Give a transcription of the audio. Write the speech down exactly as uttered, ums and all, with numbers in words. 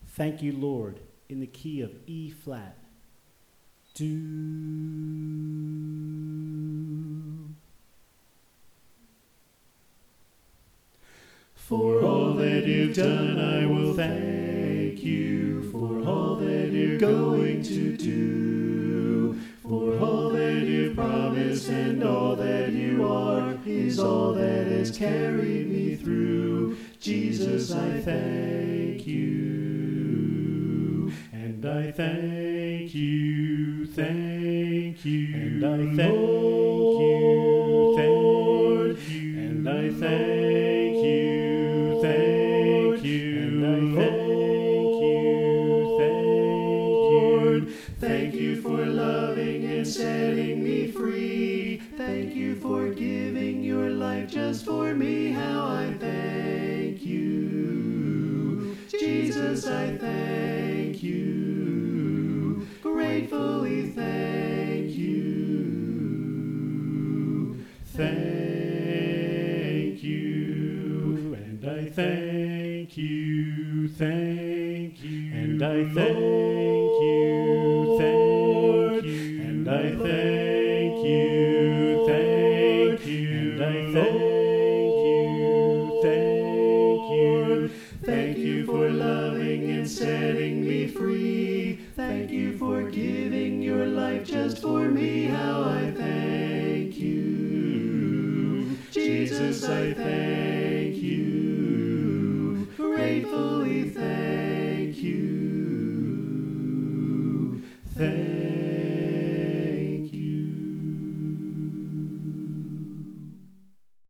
Thank you, Lord, in the key of E flat. Do. For all that you've done, I will thank you. For all that you're going to do. For all that you've promised and all that you are is all that has carried me through. Jesus, I thank you. And I thank you, thank you. And I thank you, thank you. And I thank you, thank you. And I thank you, thank you. Thank you for loving and setting me free. Thank you for giving your life just for me. How I thank you. Jesus, I thank you. Gratefully thank you. Thank you. And I thank you. Thank you. And I thank you. Thank you. And I thank you. Thank you. And I thank you. Thank you. Thank you for loving and setting me free. Thank you for giving your life just for me. How I thank you. Jesus, I thank you. Gratefully thank you. Thank